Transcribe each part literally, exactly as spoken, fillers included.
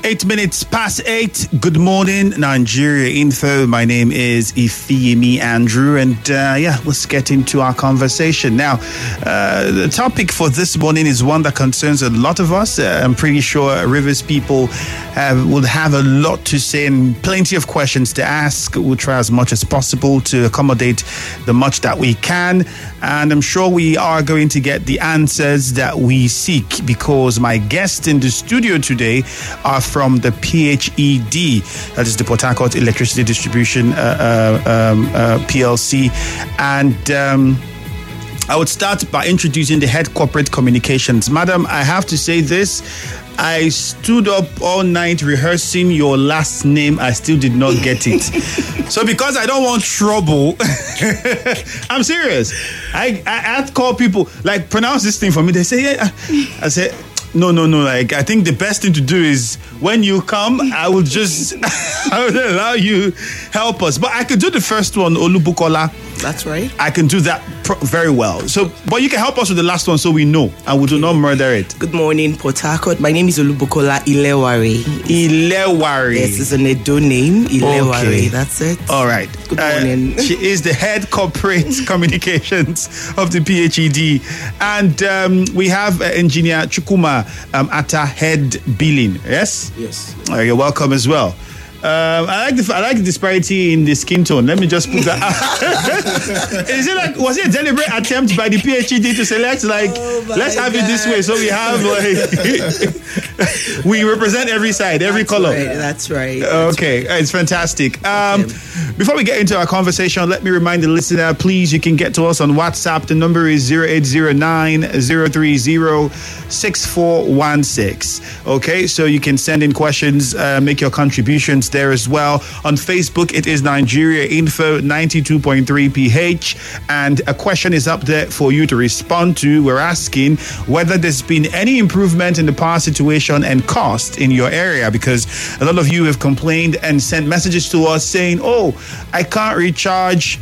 Eight minutes past eight. Good morning, Nigeria Info. My name is Ifeyemi Andrew, and uh, yeah, let's get into our conversation now. Uh, the topic for this morning is one that concerns a lot of us. Uh, I'm pretty sure Rivers people have, will have a lot to say and plenty of questions to ask. We'll try as much as possible to accommodate the much that we can, and I'm sure we are going to get the answers that we seek, because my guests in the studio today are from the P H E D, that is the Port Harcourt Electricity Distribution uh, uh, um, uh, P L C. And um, I would start by introducing the head corporate communications. Madam, I have to say this. I stood up all night rehearsing your last name. I still did not get it. So because I don't want trouble, I'm serious. I, I had to call people, like, pronounce this thing for me. They say, yeah. I said, no, no, no. Like, I think the best thing to do is when you come, I will just I will allow you help us. But I could do the first one, Olubukola. That's right. I can do that pro- very well. So, but you can help us with the last one so we know and we do not murder it. Good morning, Port Harcourt. My name is Olubukola Ileware. Ileware. Yes, it's an Edo name. Ileware. Okay. That's it. All right. Good morning. Uh, she is the head corporate communications of the P H E D. And um, we have uh, engineer Chukuma um, Atta, head billing. Yes? Yes. Uh, you're welcome as well. Um, I like the I like the disparity in the skin tone. Let me just put that out. Is it like, was it a deliberate attempt by the P H E D to select, like, oh let's have God. it this way, so we have like we represent every side, every that's color. Right, that's right. That's okay, right. It's fantastic. Um, okay. Before we get into our conversation, let me remind the listener, please, you can get to us on WhatsApp. The number is zero eight zero nine zero three zero six four one six. Okay, so you can send in questions, uh, make your contributions there as well. On Facebook, it is Nigeria Info ninety-two point three P H, and a question is up there for you to respond to. We're asking whether there's been any improvement in the power situation and cost in your area, because a lot of you have complained and sent messages to us saying, oh, I can't recharge,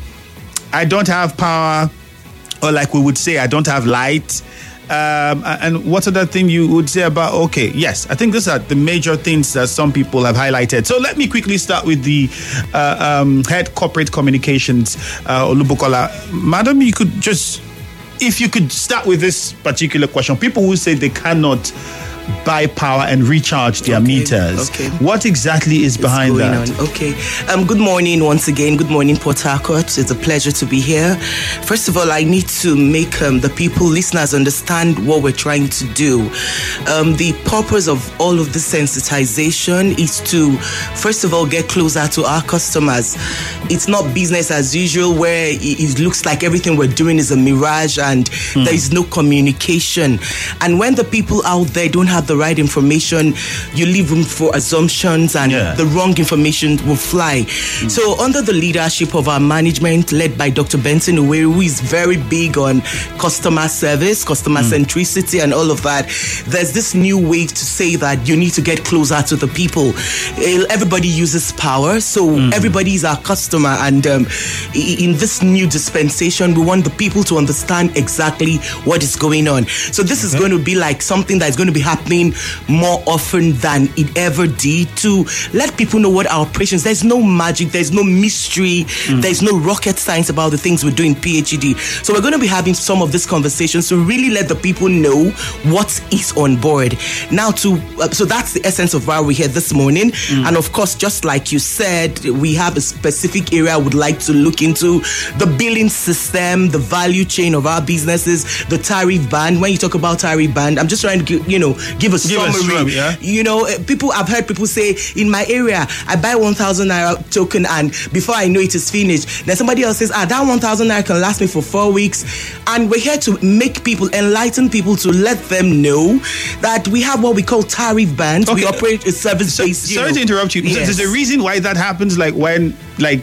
I don't have power, or like we would say, I don't have light. Um, and what other thing you would say about, okay, yes, I think these are the major things that some people have highlighted. So let me quickly start with the uh, um, head corporate communications, uh, Olubukola. Madam, you could just, if you could start with this particular question. People who say they cannot buy power and recharge their okay, meters. Okay. What exactly is behind that? On? Okay. Um, good morning once again. Good morning, Port Harcourt. It's a pleasure to be here. First of all, I need to make um, the people, listeners, understand what we're trying to do. Um, the purpose of all of this sensitization is to, first of all, get closer to our customers. It's not business as usual where it looks like everything we're doing is a mirage and mm. there is no communication. And when the people out there don't have the right information, you leave room for assumptions, and yeah. the wrong information will fly. Mm. So under the leadership of our management, led by Doctor Benson Uweri, who is very big on customer service, customer mm. centricity and all of that, there's this new way to say that you need to get closer to the people. Everybody uses power, so mm. everybody is our customer, and um, in this new dispensation, we want the people to understand exactly what is going on. So this okay. is going to be like something that's going to be happening more often than it ever did, to let people know what our operations. There's no magic, there's no mystery, mm. there's no rocket science about the things we're doing P H E D. So we're going to be having some of these conversations to really let the people know what is on board. Now, to uh, so that's the essence of why we're here this morning. Mm. And of course, just like you said, we have a specific area I would like to look into: the billing system, the value chain of our businesses, the tariff band. When you talk about tariff band, I'm just trying to, you know, give a give summary. A yeah? You know, people, I've heard people say, in my area, I buy one thousand naira token, and before I know it is finished, then somebody else says, ah, that one thousand naira can last me for four weeks. And we're here to make people, enlighten people, to let them know that we have what we call tariff bands. Okay. We operate a service-based. So, sorry to interrupt you. Yes. There's a reason why that happens, like when, like,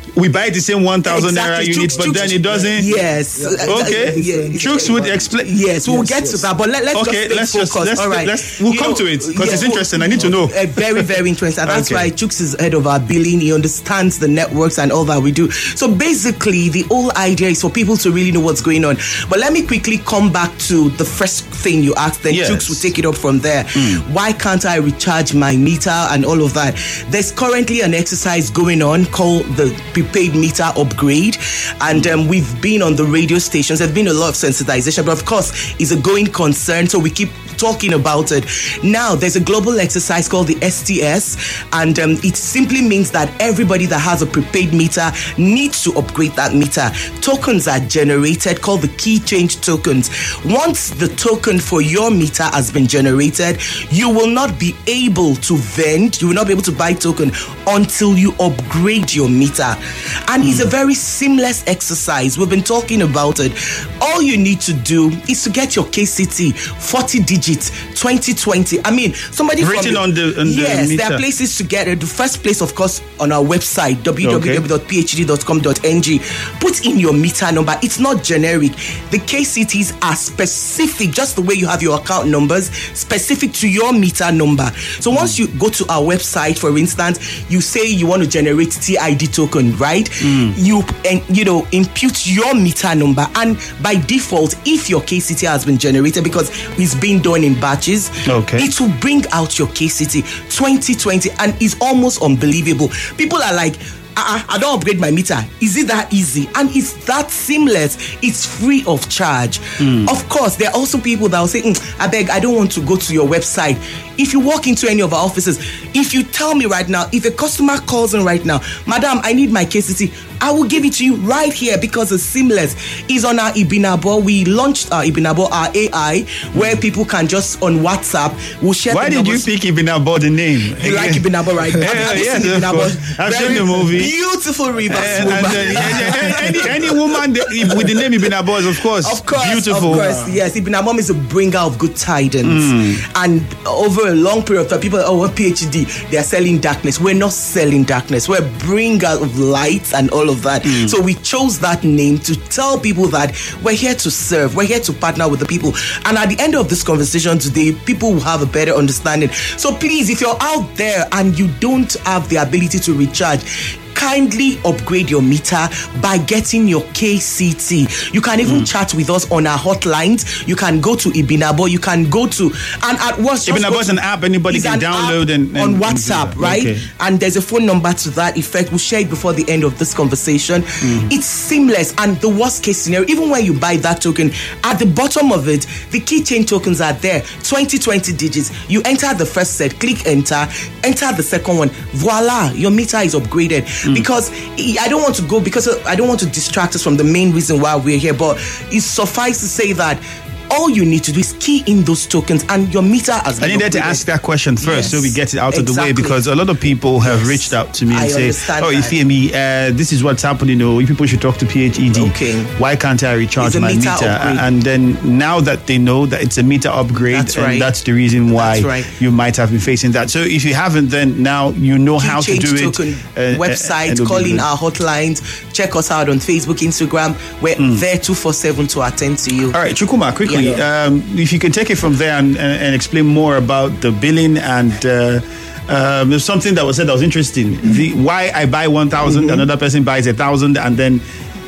we buy the same one thousand Exactly. naira unit, Chooks- but Chooks- then it doesn't. Yes. Okay. Yeah. Chooks would explain. Yes, we'll Yes, get yes. to that, but let, let's Okay, just let's stay just focused. let's, All right, let's we'll You come know, to it because yeah, it's interesting. I need to know. Uh, very, very interesting. And that's Okay. why Chooks is head of our billing. He understands the networks and all that we do. So basically, the whole idea is for people to really know what's going on. But let me quickly come back to the first thing you asked. Then Yes. Chooks will take it up from there. Why can't I recharge my meter and all of that? There's currently an exercise going on called the prepaid meter upgrade, and um, we've been on the radio stations. There's been a lot of sensitization, but of course, it's a going concern, so we keep talking about it. Now, there's a global exercise called the S T S, and um, it simply means that everybody that has a prepaid meter needs to upgrade that meter. Tokens are generated called the key change tokens. Once the token for your meter has been generated, you will not be able to vend, you will not be able to buy token until you upgrade your meter. And it's a very seamless exercise. We've been talking about it. All you need to do is to get your K C T forty digits twenty twenty. I mean, somebody from Written on the- on the yes, there meter. are places to get it. The first place, of course, on our website w w w dot p h d dot com dot n g. Put in your meter number. It's not generic. The K C Ts are specific, just the way you have your account numbers, specific to your meter number. So once you go to our website, for instance, you say you want to generate T I D token, right? You and you know impute your meter number, and by default, if your K C T has been generated, because it's being done in batches, Okay. it will bring out your K C T twenty twenty, and it's almost unbelievable. People are like, Uh-uh, I don't upgrade my meter. Is it that easy? And it's that seamless. It's free of charge. Of course, there are also people that will say, mm, I beg, I don't want to go to your website. If you walk into any of our offices, if you tell me right now, if a customer calls in right now, Madam, I need my K C T, I will give it to you right here because it's seamless. It's on our Ibinabo. We launched our Ibinabo, our A I, where people can just on WhatsApp, we'll share Why the did you numbers. pick Ibinabo the name? You like Ibinabo, right? Have- Yeah, have you yes, seen of Ibinabo? course. I've Very seen the movie. Beautiful rivers And, woman. and, uh, yeah, yeah, any, any woman that- with the name Ibinabo is, of course, Of course, beautiful. of course, yes. Ibinabo is a bringer of good tidings. And over a long period of time, people, oh, what P H D? They are selling darkness. We're not selling darkness. We're a bringer of light and all of that. So we chose that name to tell people that we're here to serve. We're here to partner with the people. And at the end of this conversation today, people will have a better understanding. So please, if you're out there and you don't have the ability to recharge, kindly upgrade your meter by getting your K C T. You can even mm. chat with us on our hotlines. You can go to Ibinabo. You can go to and at worst, Ibinabo is an app anybody can download and, and on and WhatsApp, do that. right? Okay. And there's a phone number to that effect. We'll share it before the end of this conversation. Mm. It's seamless, and the worst case scenario, even when you buy that token, at the bottom of it, the keychain tokens are there, twenty, twenty digits. You enter the first set, click enter, enter the second one. Voila, your meter is upgraded. Mm. Because I don't want to go, because I don't want to distract us from the main reason why we're here, but it's suffice to say that all you need to do is key in those tokens and your meter has been I needed upgraded. to ask that question first, Yes, so we get it out of the way, exactly. because a lot of people have Yes, reached out to me and I say, understand oh, that. Ifeami, uh, this is what's happening. Oh, you people should talk to P H E D. Okay. Why can't I recharge It's a my meter meter? upgrade. And then now that they know that it's a meter upgrade, That's right. and that's the reason why That's right. you might have been facing that. So if you haven't, then now you know Key how to change do token it. Uh, website, and it'll call be in good. our hotlines, check us out on Facebook, Instagram. We're Mm. there two four seven to attend to you. All right, Chukuma, quickly, Yeah. um, if you can take it from there and, and, and explain more about the billing and uh, um, there's something that was said that was interesting. The, why I buy one thousand, mm-hmm. another person buys a thousand, and then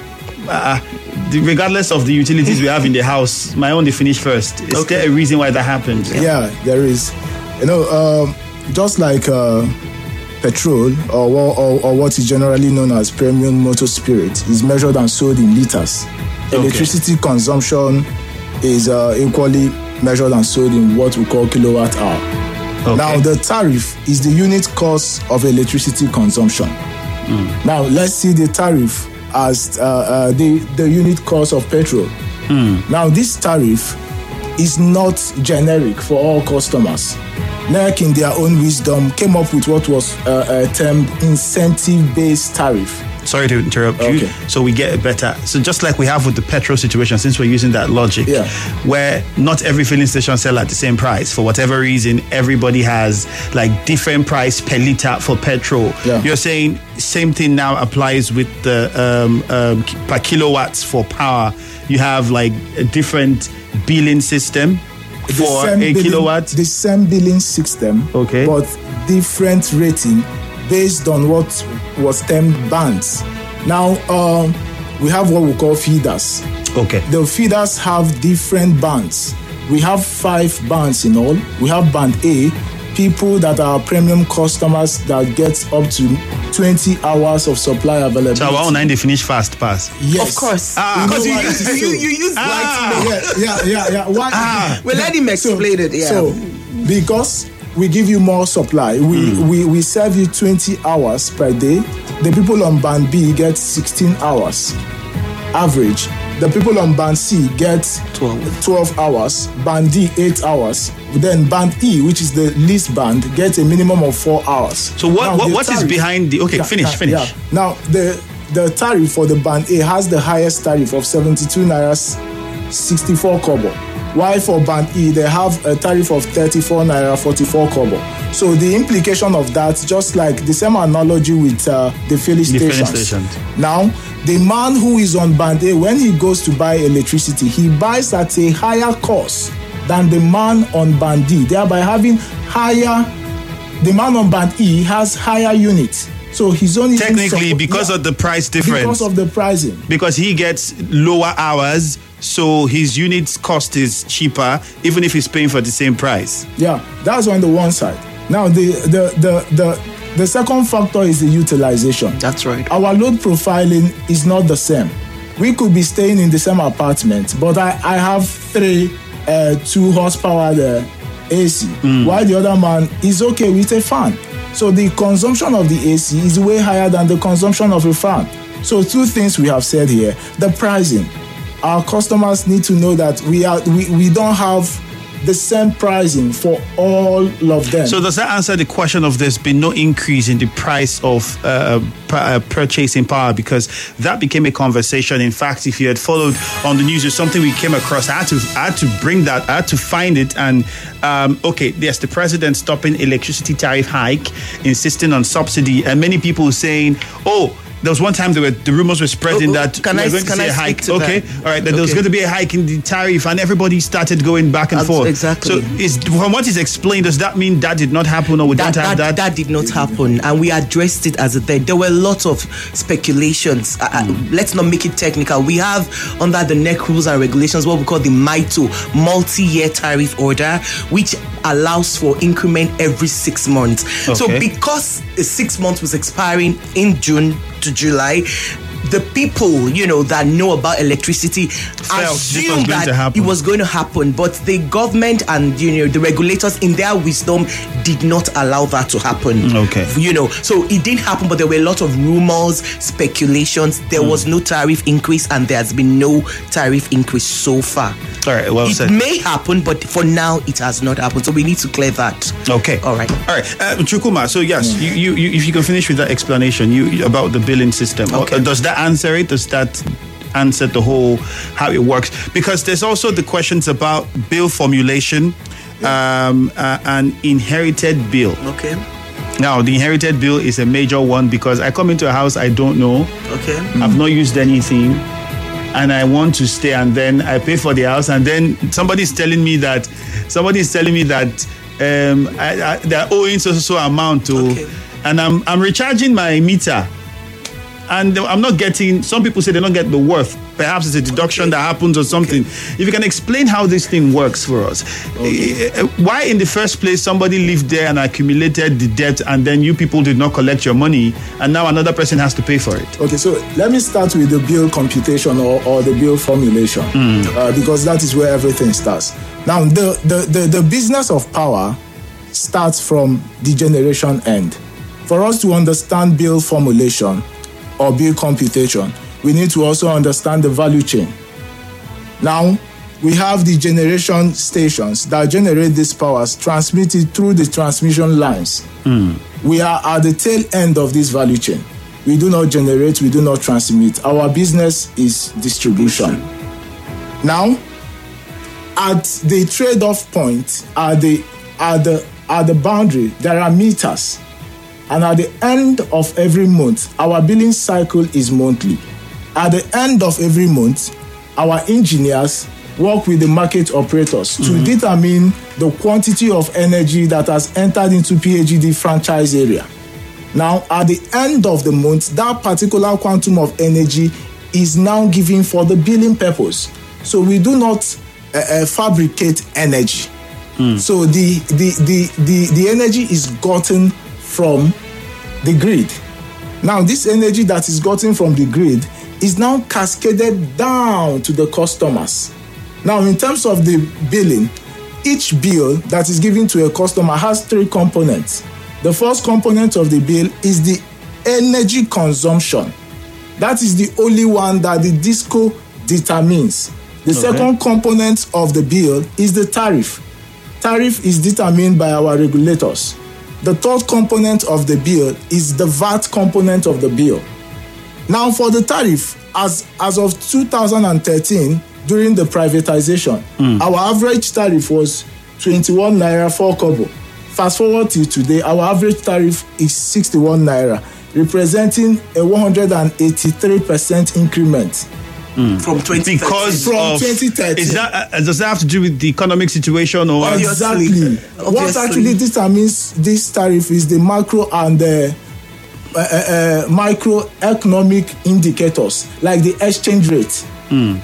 uh, the, regardless of the utilities we have in the house, my own they finish first. Is Okay. there a reason why that happens? Yeah, there is. You know, um, just like uh, petrol or, or, or what is generally known as premium motor spirit is measured and sold in liters. Okay. Electricity consumption is uh, equally measured and sold in what we call kilowatt hour. Okay. Now, the tariff is the unit cost of electricity consumption. Mm. Now, let's see the tariff as uh, uh, the, the unit cost of petrol. Mm. Now, this tariff is not generic for all customers. N E R C, in their own wisdom, came up with what was uh, uh, termed incentive-based tariff. sorry to interrupt you. Okay. So we get a better. So just like we have with the petrol situation, since we're using that logic, Yeah. where not every filling station sell at the same price for whatever reason, everybody has like different price per liter for petrol. Yeah. You're saying same thing now applies with the um, um, per kilowatts for power. You have like a different billing system The for same a billing- kilowatt. The same billing system, Okay. but different rating based on what was termed bands. Now, um, we have what we call feeders. Okay. The feeders have different bands. We have five bands in all. We have band A, people that are premium customers that get up to twenty hours of supply availability. So our own nine they finish fast pass. Yes. Of course. Ah, You know because why you- it is you, so. you use Ah. light. Yeah, yeah, yeah, yeah. Why? Ah. Well, let him explain it, yeah. So, because we give you more supply, we, Mm. we, we serve you twenty hours per day. The people on band B get sixteen hours average. The people on band C get twelve. twelve hours. Band D, eight hours. Then band E, which is the least band, gets a minimum of four hours. So what Now, what, the what is tariff- behind the okay Yeah, finish yeah, finish. yeah. Now the the tariff for the band A has the highest tariff of seventy-two naira sixty-four kobo. While for band E they have a tariff of thirty-four naira forty-four kobo. So the implication of that, just like the same analogy with uh, the filling The filling stations. stations. Now the man who is on band A, when he goes to buy electricity, he buys at a higher cost than the man on band D, thereby having higher. The man on band E has higher units. So he's only Technically, because yeah, of the price difference. because of the pricing. because he gets lower hours, so his unit's cost is cheaper, even if he's paying for the same price. Yeah, that's on the one side. Now the the the the, the second factor is the utilization. That's right. Our load profiling is not the same. We could be staying in the same apartment, but I, I have three uh, two horsepower uh, A C, while the other man is okay with a fan. So the consumption of the A C is way higher than the consumption of a fan. So two things we have said here: the pricing. Our customers need to know that we are we, we don't have the same pricing for all of them. So does that answer the question of there's been no increase in the price of uh, p- uh, purchasing power? Because that became a conversation. In fact, if you had followed on the news, it's something we came across. I had to, I had to bring that, I had to find it. And um, okay, yes, the president stopping electricity tariff hike, insisting on subsidy, and many people saying, oh, there was one time there were the rumors were spreading Oh, oh, that can we I- were going to can see I a speak hike. to Okay, that? all right, that there was Okay. going to be a hike in the tariff, and everybody started going back and That's forth. exactly. So, is from what is explained, does that mean that did not happen, or we That, don't have that, that? that did not happen, and we addressed it as a thing. There were lots of speculations. Uh, uh, let's not make it technical. We have under the N E C rules and regulations what we call the M I T O, multi-year tariff order, which allows for increment every six months. So Okay. because the six months was expiring in June to July, the people, you know, that know about electricity Felt this was assumed going to that happen. it was going to happen, but the government and, you know, the regulators in their wisdom did not allow that to happen. Okay. You know, so it did happen, but there were a lot of rumors, speculations. There was no tariff increase, and there has been no tariff increase so far. All right, well It said. may happen, but for now it has not happened. So we need to clear that. Okay. All right. All right. Uh, Chukuma, so yes, you, you, you, if you can finish with that explanation you, you- about the billing system. Okay. Uh, does that answer it? Does that answer the whole how it works? Because there's also the questions about bill formulation um, uh, and inherited bill. Okay. Now, the inherited bill is a major one because I come into a house I don't know. Okay. I've not used anything, and I want to stay, and then I pay for the house, and then somebody's telling me that somebody's telling me that um, I, I, they're owing so so so amount to, Okay. and I'm I'm recharging my meter, and I'm not getting. Some people say they don't get the worth. Perhaps it's a deduction Okay. that happens or something. If you can explain how this thing works for us, Eh, why in the first place somebody lived there and accumulated the debt, and then you people did not collect your money, and now another person has to pay for it. Okay, so let me start with the bill computation or, or the bill formulation, uh, because that is where everything starts. Now, the, the, the, the business of power starts from the generation end. For us to understand bill formulation or bill computation, we need to also understand the value chain. Now, we have the generation stations that generate these powers transmitted through the transmission lines. We are at the tail end of this value chain. We do not generate, we do not transmit. Our business is distribution. Now, at the trade-off point, at the, at the, at the boundary, there are meters. And at the end of every month, our billing cycle is monthly. At the end of every month, our engineers work with the market operators mm-hmm. to determine the quantity of energy that has entered into P H E D franchise area. Now, at the end of the month, that particular quantum of energy is now given for the billing purpose. So we do not uh, uh, fabricate energy. Mm. So the, the, the, the, the energy is gotten from the grid. Now, this energy that is gotten from the grid is now cascaded down to the customers. Now, in terms of the billing, each bill that is given to a customer has three components. The first component of the bill is the energy consumption. That is the only one that the DISCO determines. The okay. second component of the bill is the tariff. Tariff is determined by our regulators. The third component of the bill is the V A T component of the bill. Now, for the tariff, as, as of two thousand thirteen, during the privatization, mm. our average tariff was twenty-one naira four kobo. Fast forward to today, our average tariff is sixty-one naira, representing a one hundred eighty-three percent increment. Mm. From twenty thirteen. Because from of, twenty thirteen. Is that, uh, does that have to do with the economic situation? Or exactly. Obviously. What actually determines this tariff is the macro and the uh, uh, uh, microeconomic indicators, like the exchange rate, mm.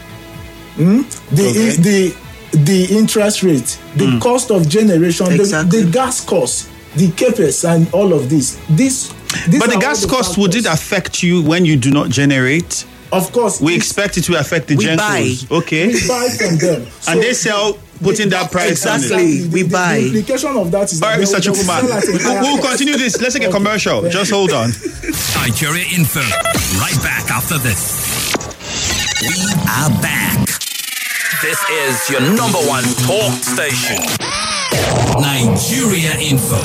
Mm? the, okay. the the interest rate, the mm. cost of generation, exactly. the, the gas cost, the CAPEX, and all of this. This, but the gas the cost, factors. Would it affect you when you do not generate? Of course. We expect it to affect the we gencos. Buy. Okay. We buy from them. So and they sell, putting that price exactly. on it. Exactly. We the, buy. The implication of that is all right, Mister Chukwuma. We'll continue this. Let's take a commercial. Okay. Just hold on. Nigeria Info. Right back after this. We are back. This is your number one talk station. Nigeria Info.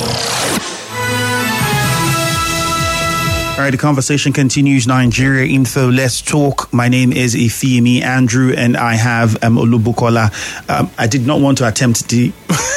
All right, the conversation continues. Nigeria Info. Let's talk. My name is Ifeimi Andrew, and I have um, Olubukola. Um, I did not want to attempt the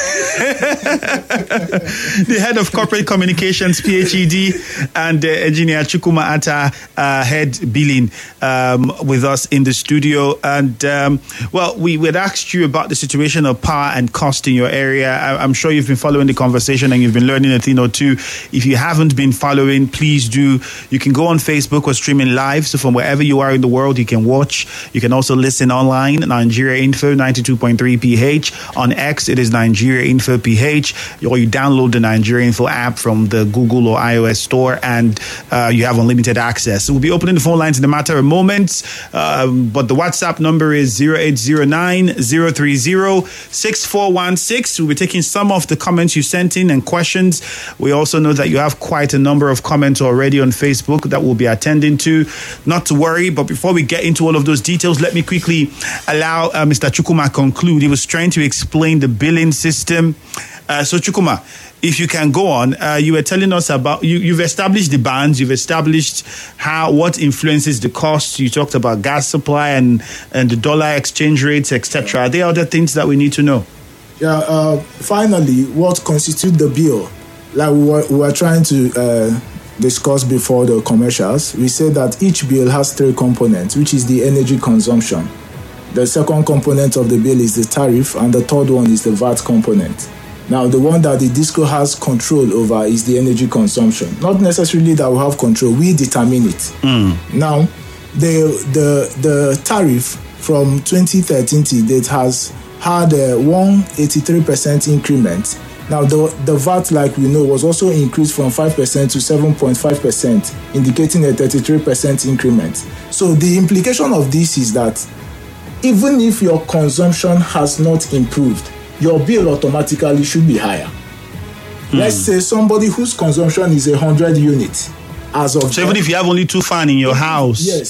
the head of corporate communications, P H E D, and uh, engineer Chukwuma Atta, uh, head billing, um, with us in the studio. And um, well, we had asked you about the situation of power and cost in your area. I, I'm sure you've been following the conversation and you've been learning a thing or two. If you haven't been following, please do. You can go on Facebook or streaming live. So from wherever you are in the world, you can watch. You can also listen online. Nigeria Info ninety-two point three P H. On X, it is Nigeria Info P H. Or you download the Nigeria Info app from the Google or iOS store, and uh, you have unlimited access. So we'll be opening the phone lines in a matter of moments. Um, but the WhatsApp number is zero eight zero nine, zero three zero, six four one six. We'll be taking some of the comments you sent in and questions. We also know that you have quite a number of comments already on Facebook that we'll be attending to. Not to worry, but before we get into all of those details, let me quickly allow uh, Mister Chukwuma conclude. He was trying to explain the billing system. Uh, so Chukwuma, if you can go on, uh, you were telling us about, you, you've established the bands, you've established how, what influences the cost. You talked about gas supply and, and the dollar exchange rates, et cetera. Are there other things that we need to know? Yeah, uh, finally, what constitutes the bill? Like we were, we were trying to uh, discuss before the commercials, we said that each bill has three components, which is the energy consumption. The second component of the bill is the tariff, and the third one is the V A T component. Now, the one that the DISCO has control over is the energy consumption. Not necessarily that we have control, we determine it. Mm. Now, the the the tariff from twenty thirteen to date has had a one hundred eighty-three percent increment. Now, the, the V A T, like we know, was also increased from five percent to seven point five percent, indicating a thirty-three percent increment. So the implication of this is that even if your consumption has not improved, your bill automatically should be higher. Hmm. Let's say somebody whose consumption is one hundred units as of... So even if you have only two fans in your house, yes,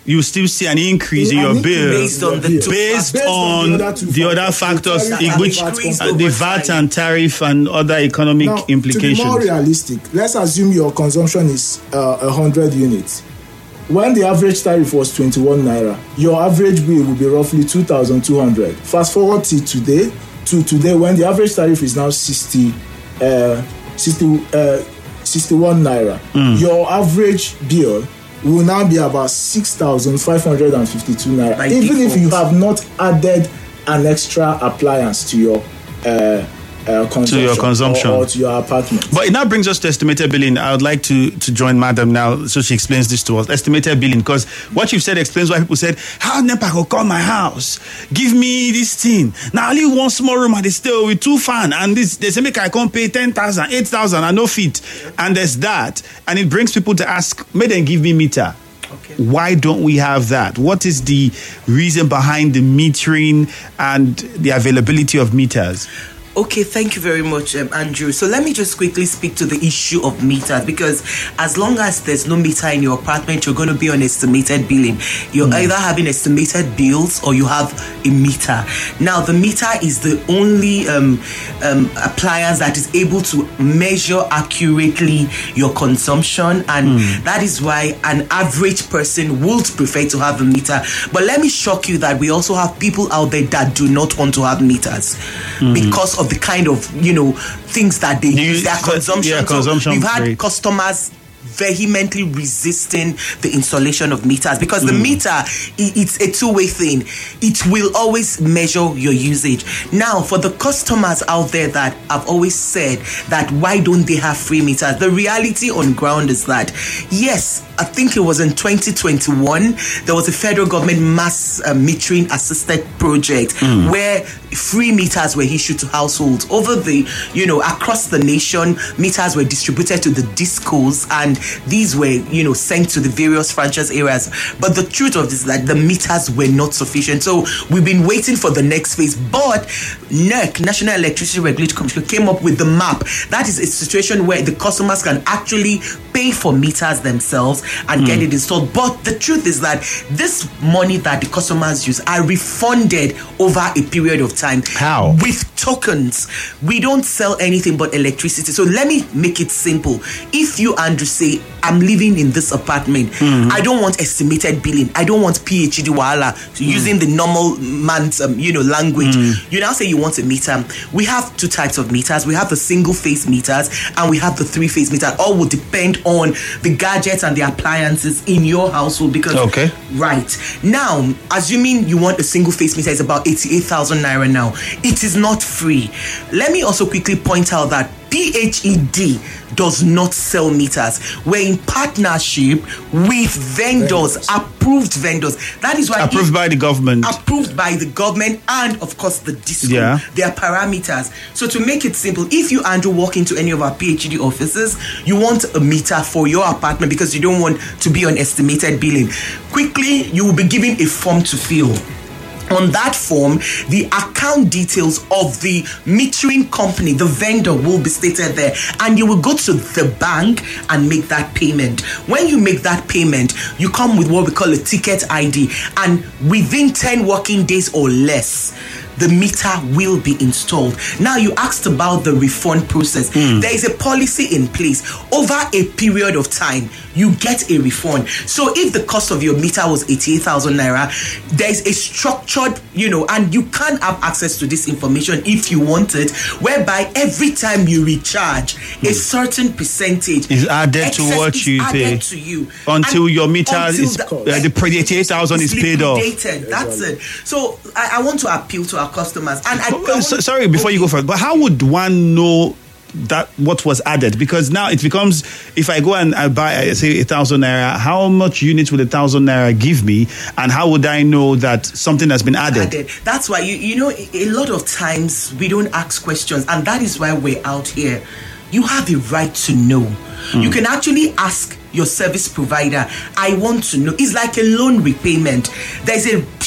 you still see an increase in your bill based on the two based Based on on the other two the other factors, factors, the in tariff which and V A T uh, the V A T and tariff and other economic Now, implications. to be more realistic, let's assume your consumption is uh, one hundred units. When the average tariff was twenty-one naira, your average bill will be roughly two thousand two hundred. Fast forward to today, to today when the average tariff is now sixty, uh, sixty, uh, sixty-one naira, mm. your average bill will now be about six thousand five hundred fifty-two naira, By even default. if you have not added an extra appliance to your uh, uh, consumption, To your consumption. Or, or to your apartment. But it now brings us to estimated billing. I would like to, to join Madam now so she explains this to us. Estimated billing, because what you've said explains why people said, how NEPA go call my house? Give me this thing. Now I live one small room and they stay with two fan and this they say make I come pay ten thousand, eight thousand and no fit. And there's that. And it brings people to ask, may they give me meter? Okay. Why don't we have that? What is the reason behind the metering and the availability of meters? Okay, thank you very much, um, Andrew. So let me just quickly speak to the issue of meters, because as long as there's no meter in your apartment, you're going to be on estimated billing. You're mm. either having estimated bills or you have a meter. Now, the meter is the only um, um, appliance that is able to measure accurately your consumption, and mm. that is why an average person would prefer to have a meter. But let me shock you that we also have people out there that do not want to have meters mm. because of of the kind of, you know, things that they You- use, their but- consumption. yeah, So consumption we've had rate. customers vehemently resisting the installation of meters, because the Mm. meter, i- it's a two-way thing. It will always measure your usage. Now, for the customers out there that have always said that why don't they have free meters, the reality on ground is that, yes, I think it was in twenty twenty-one, there was a federal government mass uh, metering assisted project Mm. where free meters were issued to households over the, you know, across the nation. Meters were distributed to the discos, and these were, you know, sent to the various franchise areas. But the truth of this is that the meters were not sufficient. So we've been waiting for the next phase. But N E R C, National Electricity Regulatory Commission, came up with the map. That is a situation where the customers can actually pay for meters themselves and mm. get it installed. But the truth is that this money that the customers use are refunded over a period of time. How? With tokens. We don't sell anything but electricity. So let me make it simple. If you, Andrew, say, I'm living in this apartment, mm. I don't want estimated billing, I don't want P H D wahala, so mm. using the normal man's um, you know, language. Mm. You now say you want a meter. We have two types of meters. We have the single phase meters and we have the three phase meter. All will depend on the gadgets and the appliances in your household, because okay. Right. Now, assuming you want a single phase meter, it's about eighty-eight thousand naira now. It is not free. Let me also quickly point out that P H E D does not sell meters. We're in partnership with vendors, vendors. approved vendors. That is why approved if, by the government. Approved by the government and of course the disco. Yeah. Their parameters. So to make it simple, if you, Andrew, walk into any of our P H E D offices, you want a meter for your apartment because you don't want to be on estimated billing. Quickly, you will be given a form to fill. On that form, the account details of the metering company, the vendor, will be stated there, and you will go to the bank and make that payment. When you make that payment, you come with what we call a ticket I D, and within ten working days or less, the meter will be installed. Now, you asked about the refund process. Mm. There is a policy in place. Over a period of time, you get a refund. So if the cost of your meter was eighty-eight thousand naira, there is a structured, you know, and you can have access to this information if you want it, whereby every time you recharge, mm. a certain percentage is added to what is you pay to you until and your meter until is the, uh, the eighty-eight thousand is paid off. That's it. So I, I want to appeal to our customers. And I don't, so, sorry, before okay. you go further, but how would one know that what was added? Because now it becomes, if I go and I buy, I say a thousand naira, how much units will a thousand naira give me, and how would I know that something has been added? added. That's why you you know a lot of times we don't ask questions, and that is why we're out here. You have a right to know. Mm. You can actually ask your service provider, I want to know. It's like a loan repayment. There's a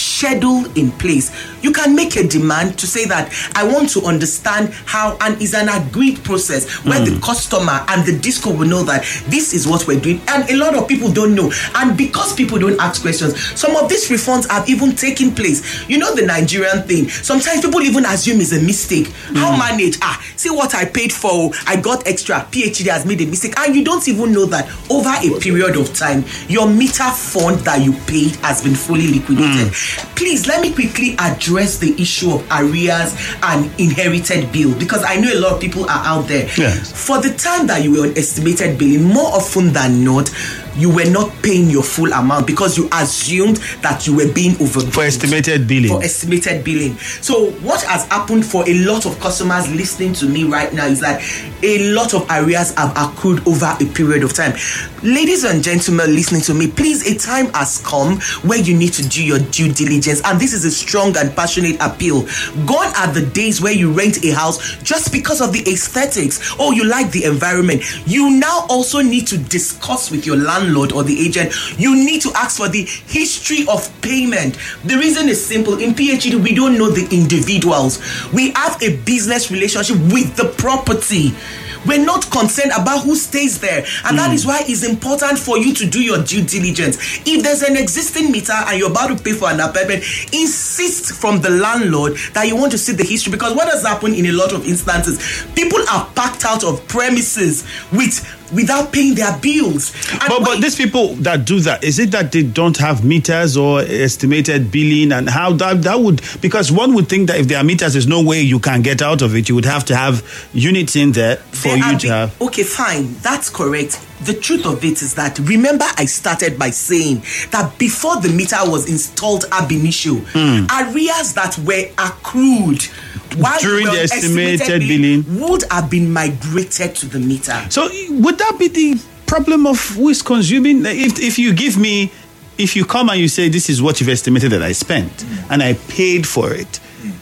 schedule in place. You can make a demand to say that I want to understand how, and is an agreed process where mm. the customer and the disco will know that this is what we're doing. And a lot of people don't know. And because people don't ask questions, some of these refunds have even taken place. You know the Nigerian thing. Sometimes people even assume it's a mistake. Mm. How manage? Ah, see what I paid for. I got extra. P H D has made a mistake. And you don't even know that over a period of time, your meter fund that you paid has been fully liquidated. Mm. Please, let me quickly address the issue of arrears and inherited bill, because I know a lot of people are out there. Yes. For the time that you were on estimated billing, more often than not, you were not paying your full amount because you assumed that you were being overbilled. For estimated billing. For estimated billing. So what has happened for a lot of customers listening to me right now is that a lot of arrears have accrued over a period of time. Ladies and gentlemen listening to me, please, a time has come where you need to do your due diligence, and this is a strong and passionate appeal. Gone are the days where you rent a house just because of the aesthetics. Oh, you like the environment. You now also need to discuss with your landlord or the agent. You need to ask for the history of payment. The reason is simple. In P H D, we don't know the individuals. We have a business relationship with the property. We're not concerned about who stays there. And mm. that is why it's important for you to do your due diligence. If there's an existing meter and you're about to pay for an apartment, insist from the landlord that you want to see the history. Because what has happened in a lot of instances, people are packed out of premises with without paying their bills. And but but these people that do that, is it that they don't have meters or estimated billing, and how that that would, because one would think that if there are meters, there's no way you can get out of it. You would have to have units in there for there you to be, have. Okay, fine, that's correct. The truth of it is that, remember I started by saying that before the meter was installed ab initio, mm. arrears that were accrued while during the estimated, estimated billing, billing would have been migrated to the meter. So would that be the problem of who is consuming? If if you give me, if you come and you say this is what you've estimated that I spent mm. and I paid for it,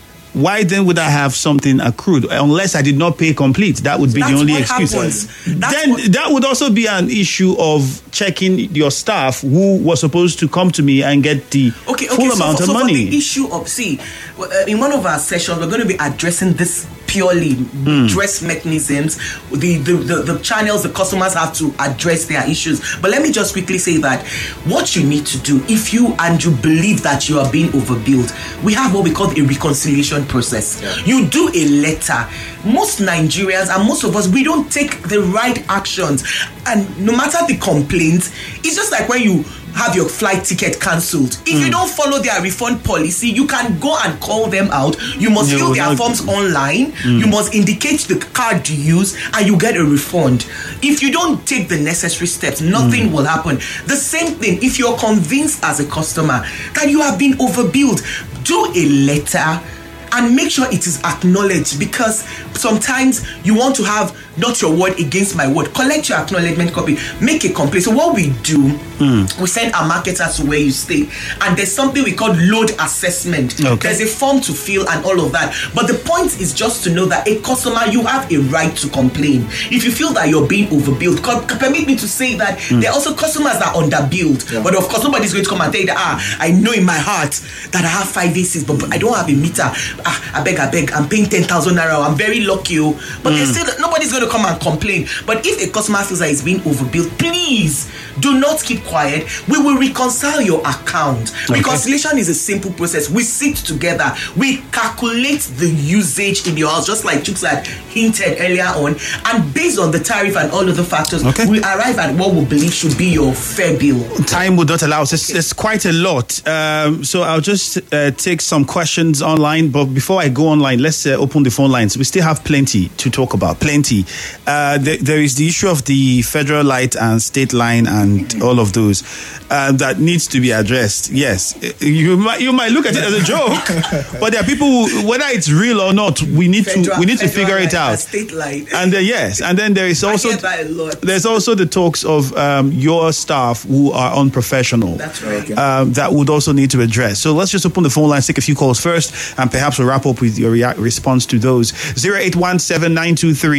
why then would I have something accrued? Unless I did not pay complete. That would be That's the only what excuse. Then what... that would also be an issue of checking your staff who was supposed to come to me and get the okay, okay, full so amount for, of so money. For the issue of, see, in one of our sessions, we're going to be addressing this purely mm. dress mechanisms, the, the, the, the channels the customers have to address their issues. But let me just quickly say that what you need to do, if you and you believe that you are being overbilled, we have what we call a reconciliation process. Yeah. You do a letter. Most Nigerians and most of us, we don't take the right actions. And no matter the complaints, it's just like when you have your flight ticket cancelled. If mm. you don't follow their refund policy, you can go and call them out. You must you fill their not, forms online. Mm. You must indicate the card you use, and you get a refund. If you don't take the necessary steps, nothing mm. will happen. The same thing, if you're convinced as a customer that you have been overbilled, do a letter and make sure it is acknowledged, because sometimes you want to have not your word against my word. Collect your acknowledgement copy, make a complaint. So what we do, mm. we send our marketers to where you stay, and there's something we call load assessment. Okay. There's a form to fill and all of that. But the point is just to know that a customer, you have a right to complain. If you feel that you're being overbilled, permit me to say that mm. there are also customers that are underbilled. Yeah. But of course, nobody's going to come and tell you that, ah, I know in my heart that I have five A Cs, but, but I don't have a meter. Ah, I beg, I beg, I'm paying ten thousand naira. I'm very lucky. But mm. still, nobody's going to come and complain. But if a customer feels that it's being overbilled, please do not keep quiet. We will reconcile your account. Okay. Reconciliation is a simple process. We sit together, we calculate the usage in your house, just like Chooks had hinted earlier on, and based on the tariff and all other factors, okay. we arrive at what we believe should be your fair bill. Time would not allow us. It's, it's quite a lot. Um, so I'll just uh, take some questions online. But before I go online, let's uh, open the phone lines. We still have plenty to talk about. Plenty. Uh, there, there is the issue of the federal light and state line and all of those uh, that needs to be addressed. Yes, you might you might look at it as a joke, but there are people who, whether it's real or not, we need federal, to we need to figure it out. State light. And then, yes, and then there is also I hear that a lot. There's also the talks of um, your staff who are unprofessional. That's right. Um, that would also need to address. So let's just open the phone lines, take a few calls first, and perhaps we'll wrap up with your rea- response to those. zero eight one seven nine two three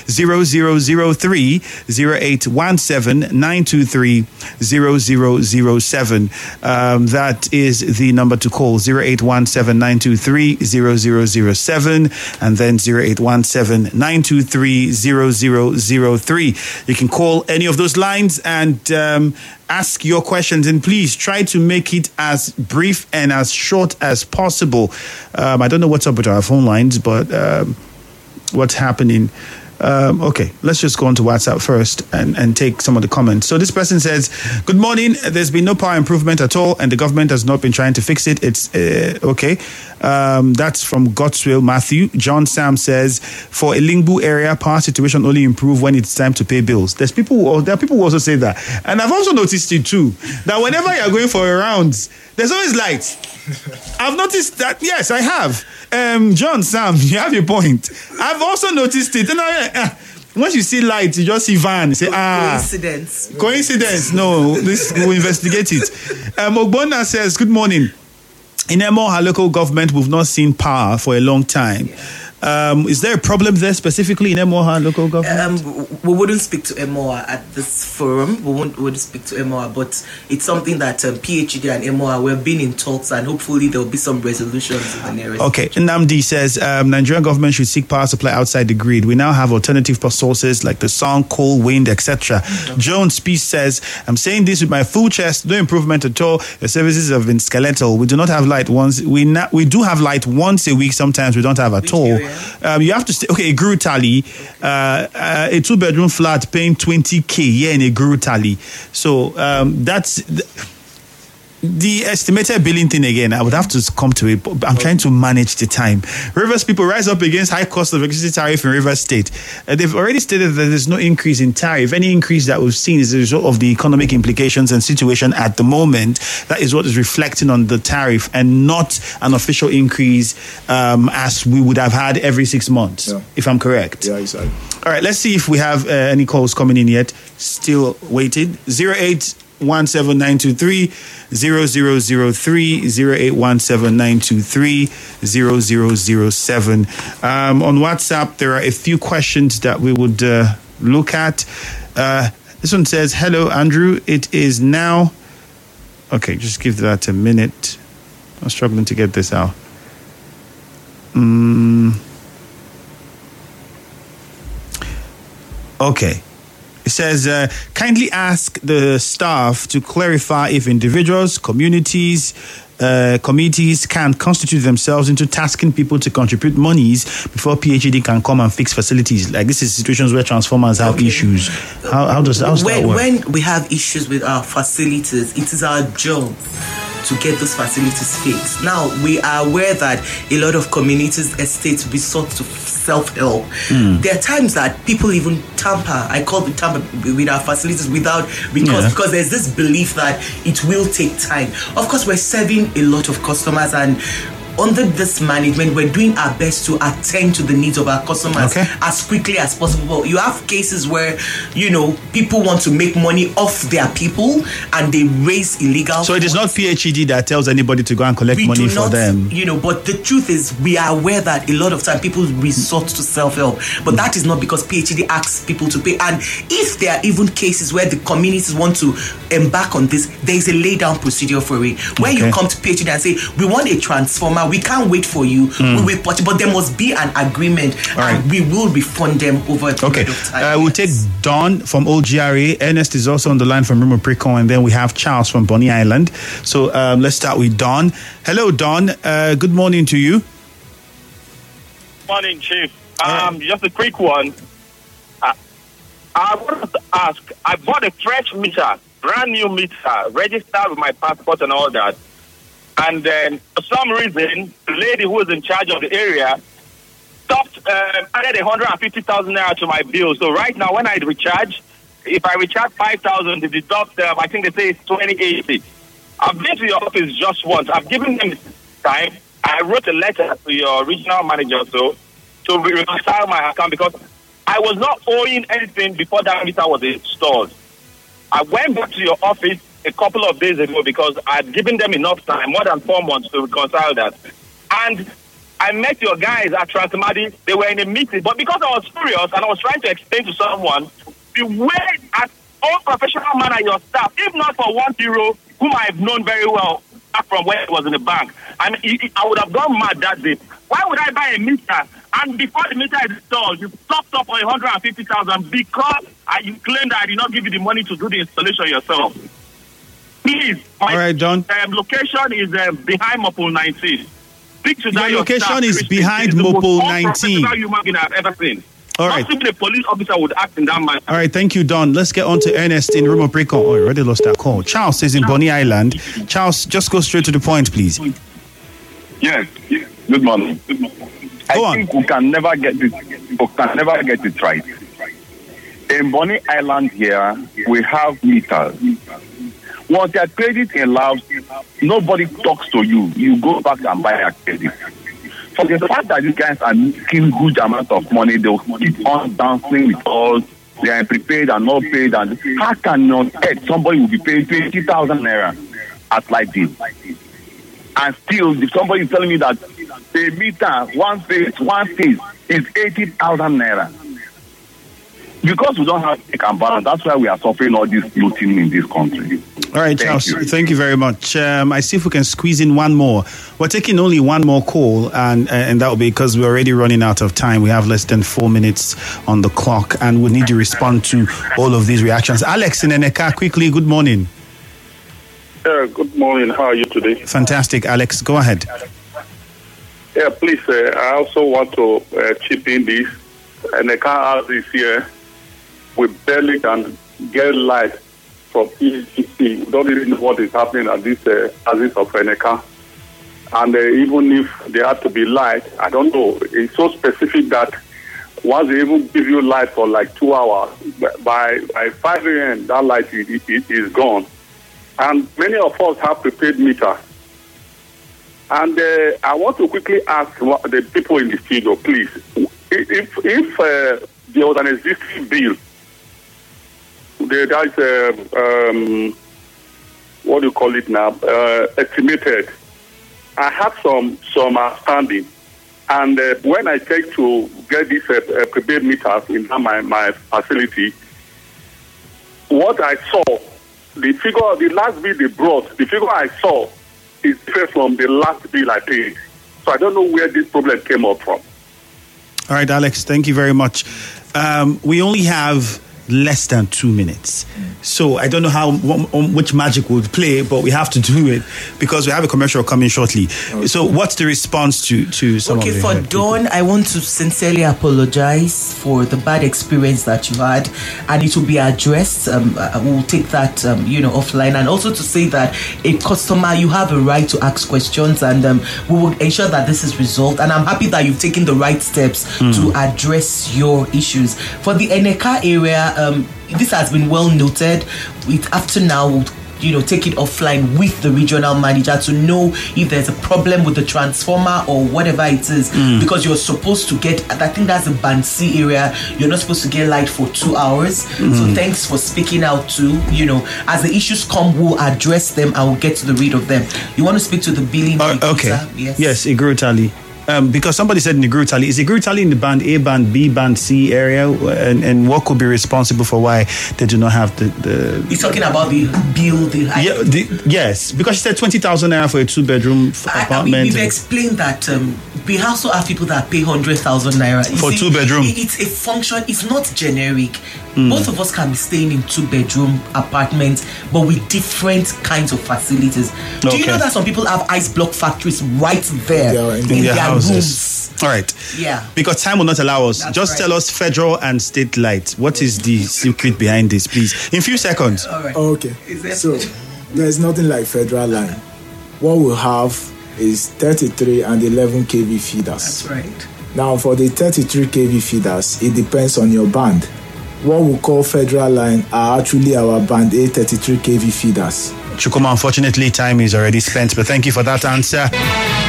zero zero zero three, zero eight one seven nine two three zero zero zero seven. Um, that is the number to call, zero eight one seven nine two three zero zero zero seven, and then zero eight one seven nine two three zero zero zero three. You can call any of those lines and um, ask your questions, and please try to make it as brief and as short as possible. Um, I don't know what's up with our phone lines, but um, what's happening? Um, okay, let's just go on to WhatsApp first and, and take some of the comments. So this person says, good morning. There's been no power improvement at all, and the government has not been trying to fix it. It's uh, okay. Um, that's from Godswill Matthew. John Sam says, for a Lingbu area, power situation only improve when it's time to pay bills. There's people who, there are people who also say that. And I've also noticed it too, that whenever you're going for a rounds, there's always light. I've noticed that, yes, I have. Um, John, Sam, you have your point. I've also noticed it. And I, uh, once you see light, you just see van. You say, ah. Coincidence. Coincidence. No, this, we'll investigate it. Um, Ogbonna says, good morning. In Emoha local government, we've not seen power for a long time. Yeah. Um, is there a problem there specifically in Emoha local government? Um, we wouldn't speak to Emoha at this forum. We wouldn't, we wouldn't speak to Emoha, but it's something that um, P H D and Emoha, we've been in talks, and hopefully there will be some resolutions in the nearest. Okay, Namdi says um, Nigerian government should seek power supply outside the grid. We now have alternative sources like the sun, coal, wind, et cetera. Mm-hmm. Jones Peace says, I'm saying this with my full chest. No improvement at all. The services have been skeletal. We do not have light once. We na- we do have light once a week. Sometimes we don't have at Which all. Area? Um, you have to stay. Okay, a Guru Tally, uh, uh, a two-bedroom flat paying twenty k yeah, in a Guru Tally. So um, that's. Th- The estimated billing thing again, I would have to come to it, but I'm trying to manage the time. Rivers people rise up against high cost of electricity tariff in Rivers State. Uh, they've already stated that there's no increase in tariff. Any increase that we've seen is a result of the economic implications and situation at the moment. That is what is reflecting on the tariff, and not an official increase um, as we would have had every six months, yeah. if I'm correct. Yeah, exactly. All right, let's see if we have uh, any calls coming in yet. Still waiting. zero eight one seven nine two three zero zero zero three zero eight one seven nine two three zero zero zero seven. Um, on WhatsApp, there are a few questions that we would uh, look at. Uh, this one says, hello, Andrew. It is now. Okay, just give that a minute. I'm struggling to get this out. Mm. Okay. It says, uh, kindly ask the staff to clarify if individuals, communities, uh, committees can constitute themselves into tasking people to contribute monies before P H D can come and fix facilities. Like, this is situations where transformers have okay. issues. How, how does, how does when, that work? When we have issues with our facilities, it is our job to get those facilities fixed. Now, we are aware that a lot of communities, estates resort to self-help. Mm. There are times that people even tamper, I call it tamper with our facilities without, because, yeah. because there's this belief that it will take time. Of course, we're serving a lot of customers, and under this management, we're doing our best to attend to the needs of our customers okay. as quickly as possible. You have cases where, you know, people want to make money off their people and they raise illegal. So it is not P H E D that tells anybody to go and collect we money do for not, them. You know, but the truth is, we are aware that a lot of time people resort to self-help, but that is not because P H E D asks people to pay. And if there are even cases where the communities want to embark on this, there is a lay-down procedure for it. Where okay. you come to P H E D and say, we want a transformer, we can't wait for you, mm. we will put, but there must be an agreement. All and right. we will refund them over a period okay. of time. Uh, we'll take Don from Old G R A. Ernest is also on the line from Rimo Precon, and then we have Charles from Bonny Island. So um, let's start with Don. Hello, Don. Uh, good morning to you. Morning, Chief. Um, uh, just a quick one. Uh, I wanted to ask, I bought a fresh meter, brand new meter, registered with my passport and all that. And then, for some reason, the lady who was in charge of the area stopped, uh, added one hundred fifty thousand naira to my bill. So right now, when I recharge, if I recharge five thousand, they deduct, um, I think they say it's twenty eighty. I've been to your office just once. I've given them time. I wrote a letter to your regional manager so to reconcile my account, because I was not owing anything before that meter was installed. I went back to your office a couple of days ago because I had given them enough time, more than four months, to reconcile that. And I met your guys at Transmadi. They were in a meeting, but because I was curious and I was trying to explain to someone the way as all professional manner your staff, if not for one hero whom I have known very well from when I was in the bank, I mean, I would have gone mad that day. Why would I buy a meter? And before the meter is installed, you topped up on one hundred fifty thousand because I, you claim that I did not give you the money to do the installation yourself. Please. My, All right, John. Um, location is uh, behind Mopul nineteen. Speak to that Your location staff, is Christian. behind It's the most Mopul nineteen. unprofessional human being I've ever seen. All Not right. simply a police officer would act in that manner. All right, thank you, Don. Let's get on to Ernest in Rumo Bricon. Oh, I already lost that call. Charles is in Bonny Island. Charles, just go straight to the point, please. Yes. Good morning. Good morning. I Go on. think we can never get it. We can never get it right. In Bonny Island here, we have meters. Once your credit allows, nobody talks to you. You go back and buy a credit. For the fact that you guys are making huge amount of money, they'll keep on dancing with us. They are prepaid and not paid. And how can on earth somebody will be paying twenty thousand naira at light bill? And still, if somebody is telling me that a meter, one phase, one phase is eighty thousand naira. Because we don't have check and balance, that's why we are suffering all this looting in this country. All right, Thank Charles, you. thank you very much. Um, I see if we can squeeze in one more. We're taking only one more call, and and that will be because we're already running out of time. We have less than four minutes on the clock, and we need to respond to all of these reactions. Alex in Eneka, quickly, good morning. Yeah, good morning. How are you today? Fantastic, Alex. Go ahead. Yeah, please, uh, I also want to uh, chip in this. Eneka has this year. We barely can get light from E C C. We don't even know what is happening at this uh, assist of Eneka. And uh, even if they have to be light, I don't know. It's so specific that once they even give you light for like two hours, by by five a.m. that light is, is, is gone. And many of us have prepaid meters. And uh, I want to quickly ask what the people in the studio, please, if if uh, there was an existing bill, there is uh, um, what do you call it now? Uh, estimated. I have some some outstanding, and uh, when I take to get these uh, uh, prepaid meters in my my facility, what I saw, the figure, the last bill they brought, the figure I saw is different from the last bill I paid. So I don't know where this problem came up from. All right, Alex, thank you very much. Um, we only have less than two minutes. So I don't know how which magic would play, but we have to do it because we have a commercial coming shortly. Okay. So what's the response to, to some okay, of the... Okay, for Dawn, I want to sincerely apologize for the bad experience that you had, and it will be addressed. Um, we'll take that, um, you know, offline, and also to say that a customer, you have a right to ask questions, and um, we will ensure that this is resolved. And I'm happy that you've taken the right steps mm. to address your issues. For the Eneka area, Um, this has been well noted. With after now, we'll, you know, take it offline with the regional manager to know if there's a problem with the transformer or whatever it is. Mm. Because you're supposed to get, I think that's a Band C area. You're not supposed to get light for two hours. Mm. So thanks for speaking out too. You know, as the issues come, we'll address them and we'll get to the root of them. You want to speak to the billing? Uh, okay. Yes. Yes, Igru Tally. Um, because somebody said Negru Tally. Is Negru Tally in the band A, band B, band C area? And, and what could be responsible for why they do not have the... the He's talking about the bill. The yeah, the, yes, because she said twenty thousand naira for a two-bedroom apartment. I, I, we've explained that um, we also have people that pay one hundred thousand naira. You for see, two-bedroom. It, it's a function. It's not generic. Mm. Both of us can be staying in two-bedroom apartments, but with different kinds of facilities. Do okay. you know that some people have ice block factories right there yeah, in, in, in their, their houses? Rooms. All right. Yeah. Because time will not allow us. That's Just right. tell us federal and state light. What is the secret behind this, please? In a few seconds. All right. Okay. So there's nothing like federal line. What we have is thirty-three and eleven K V feeders. That's right. Now for the thirty-three K V feeders, it depends on your band. What we call federal line are actually our band A thirty-three K V feeders. Chukuma, unfortunately, time is already spent, but thank you for that answer.